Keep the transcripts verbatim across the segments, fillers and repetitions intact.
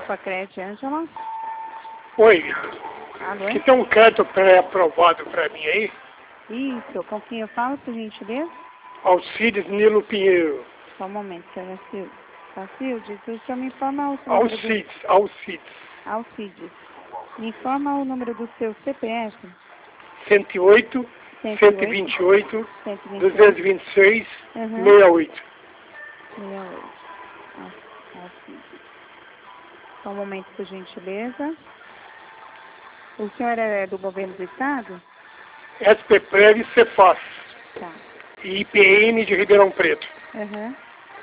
Sofacred, Ângela. Oi. Alô? Aqui tem um crédito pré-aprovado para mim aí. Isso, com quem eu falo, por gentileza? Alcides Nilo Pinheiro. Só um momento, senhor Alcides. Alcides, o senhor me informa o seu número do... Alcides, Alcides. Alcides. Me informa o número do seu C P F? cento e oito, cento e vinte e oito, duzentos e vinte e seis, Uhum. sessenta e oito. sessenta e oito. Al- Alcides. Só um momento, por gentileza. O senhor é do governo do estado? S P Prev e Cefaz. Tá. E I P N de Ribeirão Preto. Uhum.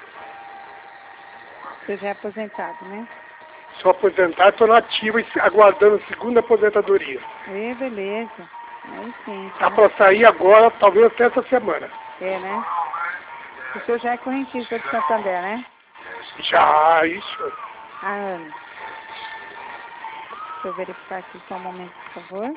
Você já é aposentado, né? Sou aposentado, estou na ativa e aguardando a segunda aposentadoria. E beleza. Aí sim. Tá Tá. para sair agora, talvez até essa semana. É, né? O senhor já é correntista de Santander, né? Já, isso. Há anos. Deixa eu verificar aqui só um momento, por favor.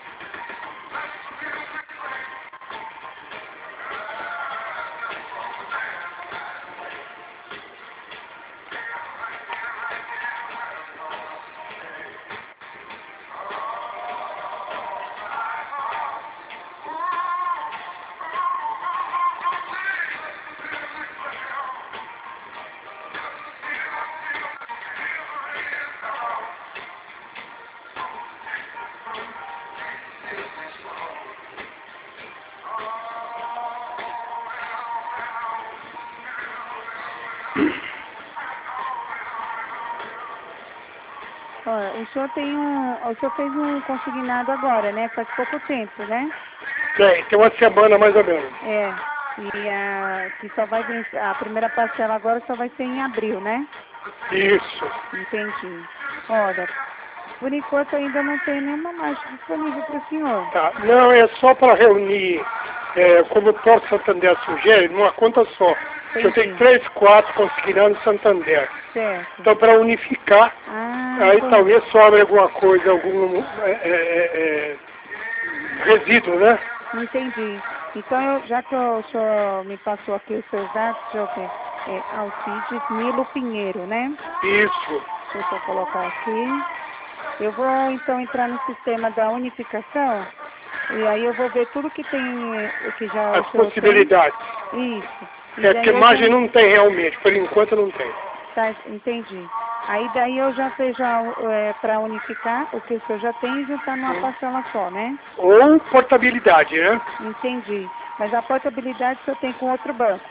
Olha, o senhor tem um, o senhor fez um consignado agora, né? Faz pouco tempo, né? Tem, tem uma semana mais ou menos. É. E a que só vai vencer, a primeira parcela agora só vai ser em abril, né? Isso. Entendi. Olha, por enquanto ainda não tem nenhuma margem disponível para o senhor. Tá. Não, é só para reunir, é, como o Porto Santander sugere, numa conta só. Que eu tenho três, quatro consignados no Santander. Certo. Então, para unificar, Ah, aí entendi. talvez sobre alguma coisa, algum é, é, é, resíduo, né? Entendi. Então, eu, já que o senhor me passou aqui os seus dados, deixa eu ver. É Alcides Nilo Pinheiro, né? Isso. Deixa eu colocar aqui. Eu vou, então, entrar no sistema da unificação. E aí eu vou ver tudo que tem, o que já As o senhor possibilidades. tem. Isso. E É daí que eu margem já... não tem realmente, por enquanto não tem. Tá, entendi. Aí daí eu já vejo é, para unificar o que o senhor já tem e juntar numa parcela só, né? Ou portabilidade, né? Entendi. Mas a portabilidade o senhor tem com outro banco?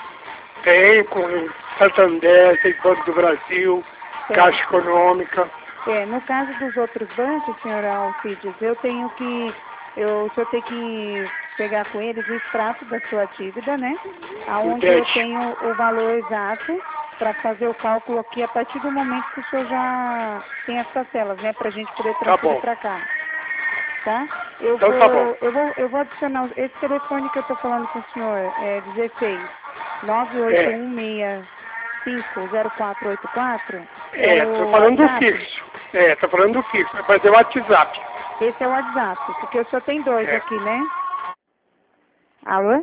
Tem com Santander, tem Banco do Brasil, Certo. Caixa Econômica. É, no caso dos outros bancos, senhora Alcides, eu tenho que, eu, o senhor tem que pegar com eles o extrato da sua dívida, né? Aonde eu Entende? tenho o valor exato para fazer o cálculo aqui a partir do momento que o senhor já tem as parcelas, né? Para a gente poder Tá transferir bom. para cá, tá? Eu Então vou, tá bom. eu vou, eu vou adicionar esse telefone que eu estou falando com o senhor, é dezesseis nove oito É, um seis cinco zero quatro oito quatro. É é, tô o falando do WhatsApp? fixo. É, tô falando do fixo. Vai fazer o WhatsApp. Esse é o WhatsApp, porque o senhor tem dois É. aqui, né? Alô?